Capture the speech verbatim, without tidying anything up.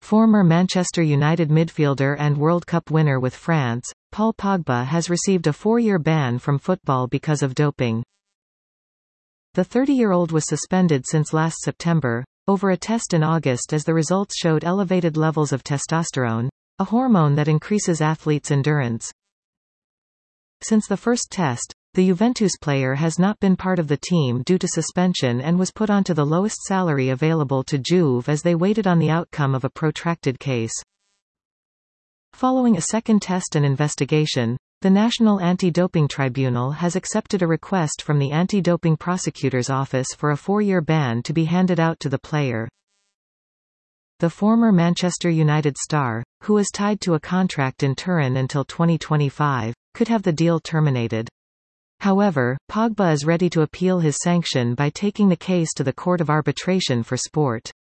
Former Manchester United midfielder and World Cup winner with France, Paul Pogba has received a four-year ban from football because of doping. The thirty-year-old was suspended since last September, over a test in August as the results showed elevated levels of testosterone, a hormone that increases athletes' endurance. Since the first test, the Juventus player has not been part of the team due to suspension and was put onto the lowest salary available to Juve as they waited on the outcome of a protracted case. Following a second test and investigation, the National Anti-Doping Tribunal has accepted a request from the Anti-Doping Prosecutor's Office for a four-year ban to be handed out to the player. The former Manchester United star, who is tied to a contract in Turin until twenty twenty-five, could have the deal terminated. However, Pogba is ready to appeal his sanction by taking the case to the Court of Arbitration for Sport.